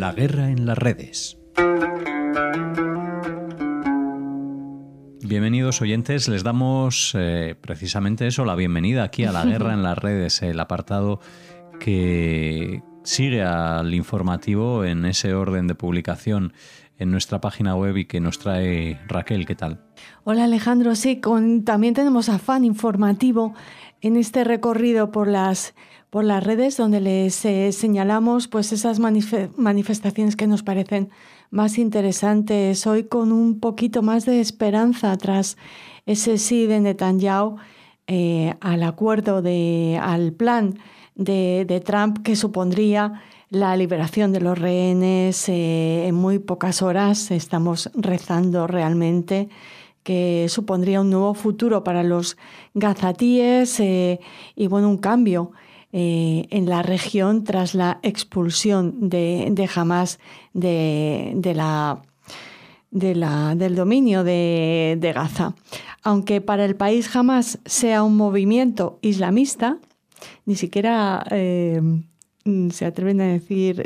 La guerra en las redes. Bienvenidos oyentes, les damos precisamente eso, la bienvenida aquí a La guerra en las redes, el apartado que sigue al informativo en ese orden de publicación en nuestra página web y que nos trae Raquel. ¿Qué tal? Hola Alejandro, sí, también tenemos afán informativo en este recorrido por las redes donde les señalamos pues esas manifestaciones que nos parecen más interesantes. Hoy con un poquito más de esperanza tras ese sí de Netanyahu al acuerdo, al plan de Trump que supondría la liberación de los rehenes en muy pocas horas. Estamos rezando realmente que supondría un nuevo futuro para los gazatíes y bueno, un cambio en la región tras la expulsión de Hamás del dominio de Gaza. Aunque para el país Hamás sea un movimiento islamista, ni siquiera se atreven a decir,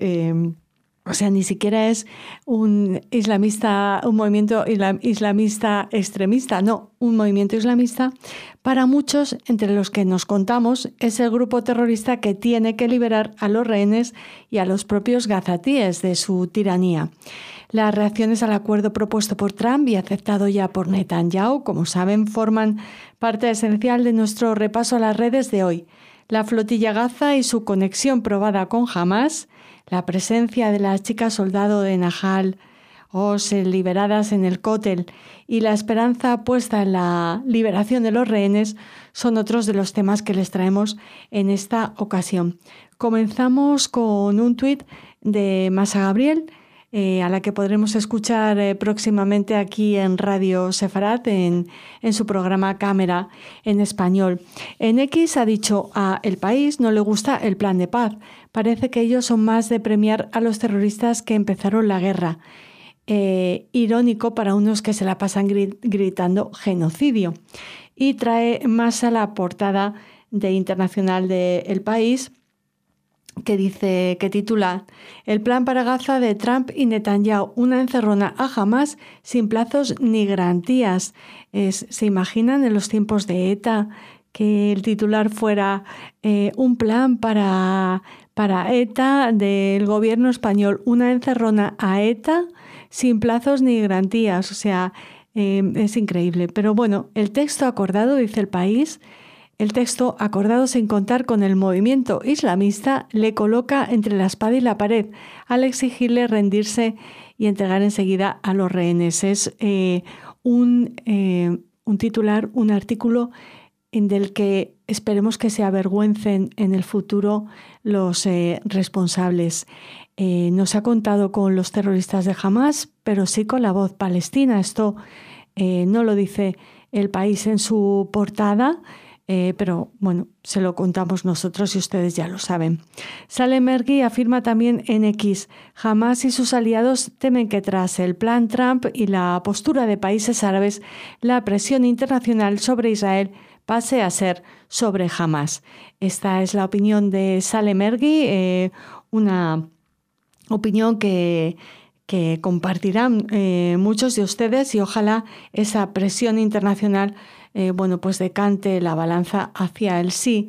ni siquiera es un movimiento islamista extremista, no, un movimiento islamista. Para muchos, entre los que nos contamos, es el grupo terrorista que tiene que liberar a los rehenes y a los propios gazatíes de su tiranía. Las reacciones al acuerdo propuesto por Trump y aceptado ya por Netanyahu, como saben, forman parte esencial de nuestro repaso a las redes de hoy. La flotilla Gaza y su conexión probada con Hamás, la presencia de las chicas soldado de Nahal Oz liberadas en el Kotel y la esperanza puesta en la liberación de los rehenes son otros de los temas que les traemos en esta ocasión. Comenzamos con un tuit de Masa Gabriel, a la que podremos escuchar próximamente aquí en Radio Sefarat en su programa Cámara en español. En X ha dicho a El País no le gusta el plan de paz. Parece que ellos son más de premiar a los terroristas que empezaron la guerra. Irónico para unos que se la pasan gritando genocidio. Y trae más a la portada de Internacional de El País, que titula El plan para Gaza de Trump y Netanyahu, una encerrona a Hamás sin plazos ni garantías. ¿Se imaginan en los tiempos de ETA que el titular fuera un plan para ETA del gobierno español, una encerrona a ETA sin plazos ni garantías? O sea, es increíble. Pero bueno, el texto acordado, dice El País, el texto acordado sin contar con el movimiento islamista le coloca entre la espada y la pared al exigirle rendirse y entregar enseguida a los rehenes. Es un titular, un artículo en del que esperemos que se avergüencen en el futuro los responsables. No se ha contado con los terroristas de Hamás, pero sí con la voz palestina. Esto no lo dice El País en su portada, pero bueno, se lo contamos nosotros y ustedes ya lo saben. Salem Ergi afirma también en X: Hamás y sus aliados temen que tras el plan Trump y la postura de países árabes, la presión internacional sobre Israel pase a ser sobre Hamás. Esta es la opinión de Salem Ergi, una opinión que compartirán muchos de ustedes, y ojalá esa presión internacional pues decante la balanza hacia el sí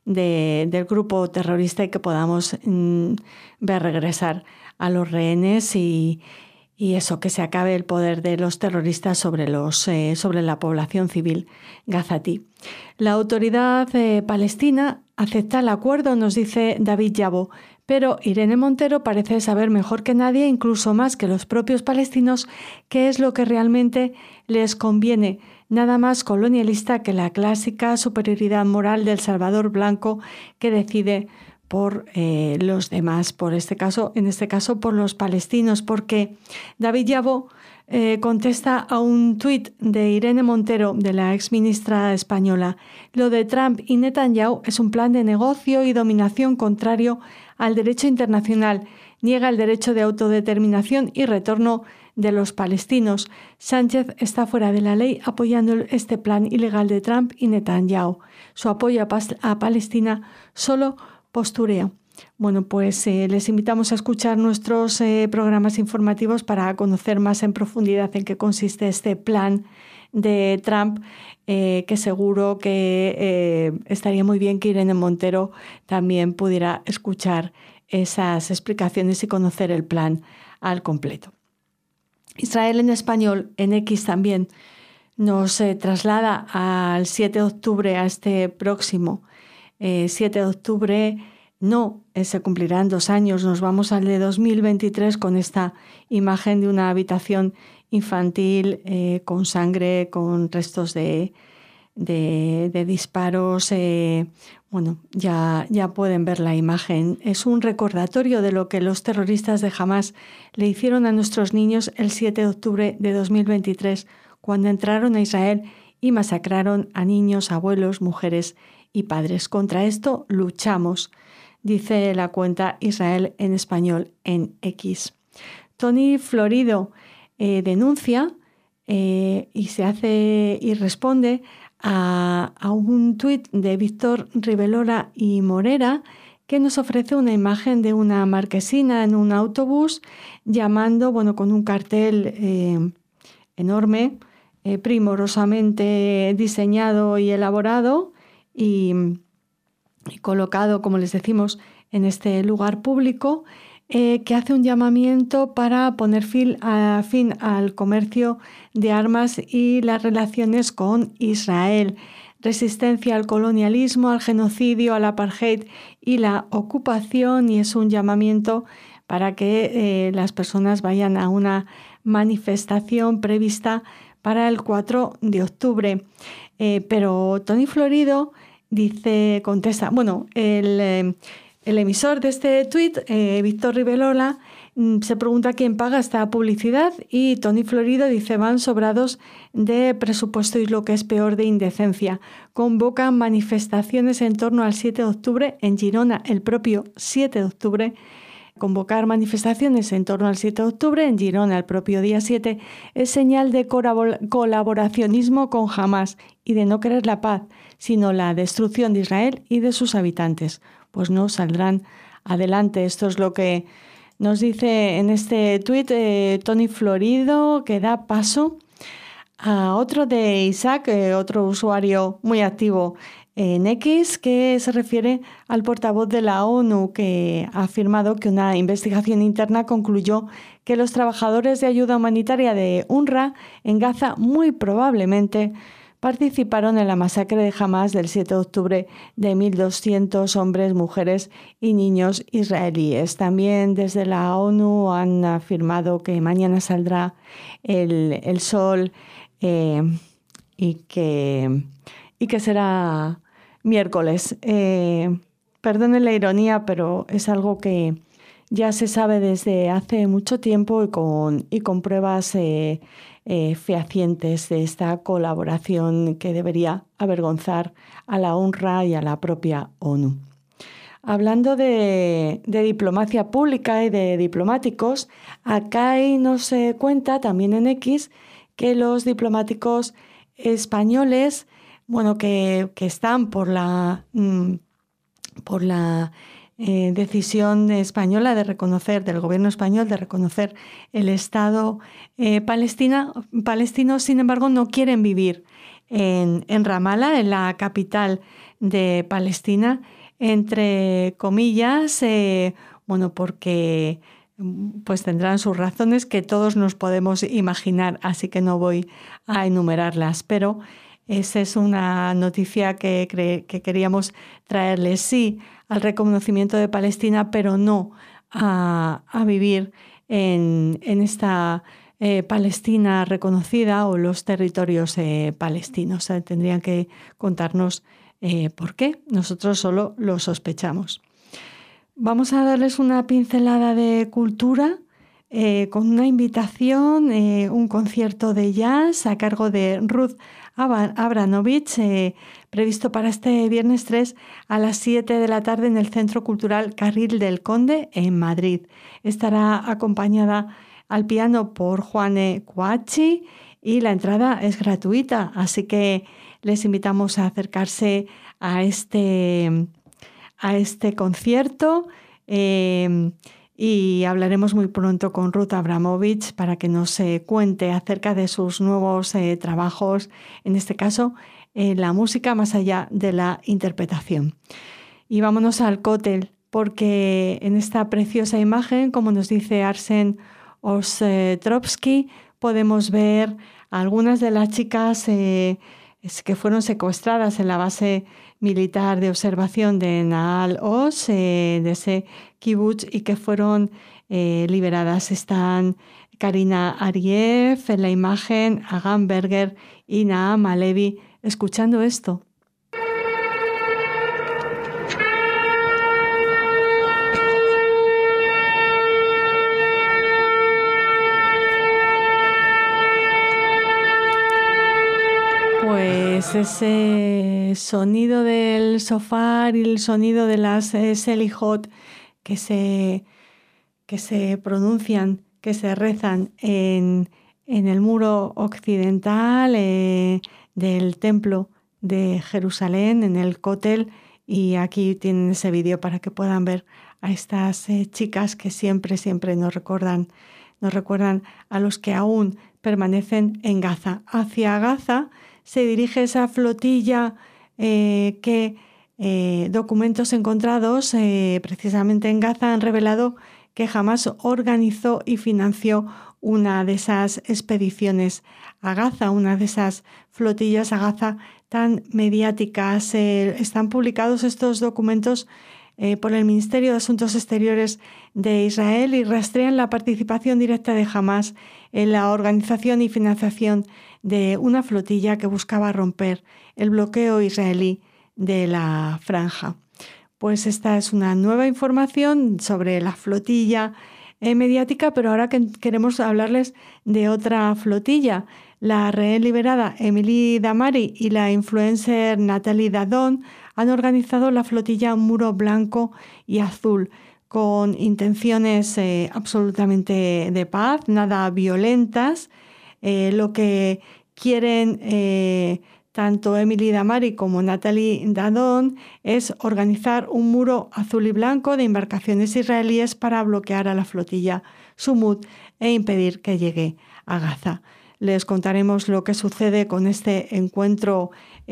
del grupo terrorista y que podamos ver regresar a los rehenes y eso, que se acabe el poder de los terroristas sobre la población civil gazatí. La autoridad palestina acepta el acuerdo, nos dice David Yabo, pero Irene Montero parece saber mejor que nadie, incluso más que los propios palestinos, qué es lo que realmente les conviene. Nada más colonialista que la clásica superioridad moral del Salvador blanco que decide por los demás, en este caso por los palestinos, porque David Yabo contesta a un tuit de Irene Montero, de la exministra española: lo de Trump y Netanyahu es un plan de negocio y dominación contrario al derecho internacional, niega el derecho de autodeterminación y retorno de los palestinos. Sánchez está fuera de la ley apoyando este plan ilegal de Trump y Netanyahu. Su apoyo a Palestina solo postureo. Bueno, pues les invitamos a escuchar nuestros programas informativos para conocer más en profundidad en qué consiste este plan de Trump, que seguro que estaría muy bien que Irene Montero también pudiera escuchar esas explicaciones y conocer el plan al completo. Israel en español, en X también, nos traslada al 7 de octubre, a este próximo 7 de octubre. No, se cumplirán 2 años, nos vamos al de 2023 con esta imagen de una habitación infantil con sangre, con restos de disparos. Bueno, ya pueden ver la imagen. Es un recordatorio de lo que los terroristas de Hamás le hicieron a nuestros niños el 7 de octubre de 2023, cuando entraron a Israel y masacraron a niños, abuelos, mujeres y padres. Contra esto luchamos, dice la cuenta Israel en español en X. Tony Florido denuncia y responde a un tuit de Víctor Riverola y Morera, que nos ofrece una imagen de una marquesina en un autobús llamando, con un cartel enorme, primorosamente diseñado y elaborado y colocado, como les decimos, en este lugar público, que hace un llamamiento para poner fin al comercio de armas y las relaciones con Israel. Resistencia al colonialismo, al genocidio, al apartheid y la ocupación, y es un llamamiento para que las personas vayan a una manifestación prevista para el 4 de octubre. Pero Tony Florido contesta, el emisor de este tuit, Víctor Riverola, se pregunta quién paga esta publicidad, y Tony Florido dice: van sobrados de presupuesto y, lo que es peor, de indecencia. Convocan manifestaciones en torno al 7 de octubre en Girona, el propio 7 de octubre. Convocar manifestaciones en torno al 7 de octubre en Girona, el propio día 7, es señal de colaboracionismo con Hamás y de no querer la paz, sino la destrucción de Israel y de sus habitantes. Pues no saldrán adelante. Esto es lo que nos dice en este tuit Tony Florido, que da paso a otro de Isaac, otro usuario muy activo en X, que se refiere al portavoz de la ONU, que ha afirmado que una investigación interna concluyó que los trabajadores de ayuda humanitaria de UNRWA en Gaza muy probablemente participaron en la masacre de Hamás del 7 de octubre de 1.200 hombres, mujeres y niños israelíes. También desde la ONU han afirmado que mañana saldrá el sol y que será miércoles. Perdonen la ironía, pero es algo que ya se sabe desde hace mucho tiempo y con pruebas fehacientes de esta colaboración que debería avergonzar a la UNRWA y a la propia ONU. Hablando de diplomacia pública y de diplomáticos, acá nos cuenta también en X que los diplomáticos españoles, que están por la decisión española del gobierno español de reconocer el Estado palestino, sin embargo, no quieren vivir en Ramallah, en la capital de Palestina, entre comillas, porque pues tendrán sus razones que todos nos podemos imaginar, así que no voy a enumerarlas, pero esa es una noticia que queríamos traerles. Sí al reconocimiento de Palestina, pero no a vivir en esta Palestina reconocida o los territorios palestinos. Tendrían que contarnos por qué. Nosotros solo lo sospechamos. Vamos a darles una pincelada de cultura con una invitación, un concierto de jazz a cargo de Ruth Abranovich, previsto para este viernes 3 a las 7 de la tarde en el Centro Cultural Carril del Conde en Madrid. Estará acompañada al piano por Juane Coachi y la entrada es gratuita, así que les invitamos a acercarse a este concierto y hablaremos muy pronto con Ruth Abramovich para que nos cuente acerca de sus nuevos trabajos, en este caso la música más allá de la interpretación. Y vámonos al cótel, porque en esta preciosa imagen, como nos dice Arsen Ostrovsky, podemos ver a algunas de las chicas que fueron secuestradas en la base militar de observación de Nahal Oz, de ese kibutz, y que fueron liberadas. Están Karina Ariev en la imagen, Agam Berger y Naam Alevi escuchando esto. Pues ese sonido del shofar y el sonido de las selihot que se pronuncian, que se rezan en el muro occidental del templo de Jerusalén, en el Kotel, y aquí tienen ese vídeo para que puedan ver a estas chicas que siempre nos recuerdan a los que aún permanecen en Gaza. Hacia Gaza se dirige esa flotilla que documentos encontrados precisamente en Gaza han revelado que Hamás organizó y financió una de esas expediciones a Gaza, una de esas flotillas a Gaza tan mediáticas. Están publicados estos documentos por el Ministerio de Asuntos Exteriores de Israel y rastrean la participación directa de Hamás en la organización y financiación de una flotilla que buscaba romper el bloqueo israelí de la franja. Pues esta es una nueva información sobre la flotilla mediática, pero ahora queremos hablarles de otra flotilla. La rehén liberada Emily Damari y la influencer Natalie Dadon han organizado la flotilla Muro Blanco y Azul con intenciones absolutamente de paz, nada violentas. Lo que quieren tanto Emily Damari como Natalie Dadon es organizar un muro azul y blanco de embarcaciones israelíes para bloquear a la flotilla Sumud e impedir que llegue a Gaza. Les contaremos lo que sucede con este encuentro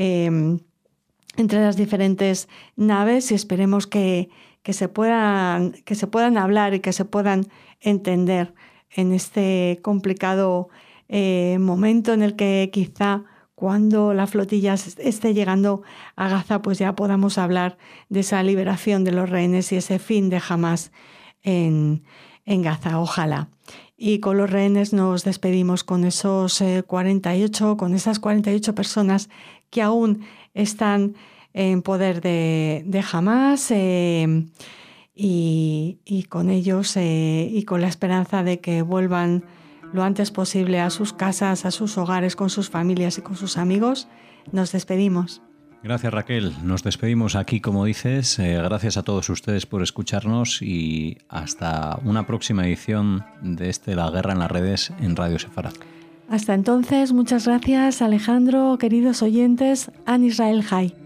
entre las diferentes naves y esperemos que se puedan hablar y que se puedan entender en este complicado momento en el que quizá cuando la flotilla esté llegando a Gaza, pues ya podamos hablar de esa liberación de los rehenes y ese fin de Hamás en Gaza, ojalá. Y con los rehenes nos despedimos con esas 48 personas que aún están en poder de Hamás y con ellos y con la esperanza de que vuelvan lo antes posible a sus casas, a sus hogares, con sus familias y con sus amigos, nos despedimos. Gracias, Raquel. Nos despedimos aquí, como dices. Gracias a todos ustedes por escucharnos y hasta una próxima edición de La Guerra en las Redes en Radio Sefarad. Hasta entonces, muchas gracias, Alejandro, queridos oyentes, An Israel Chai.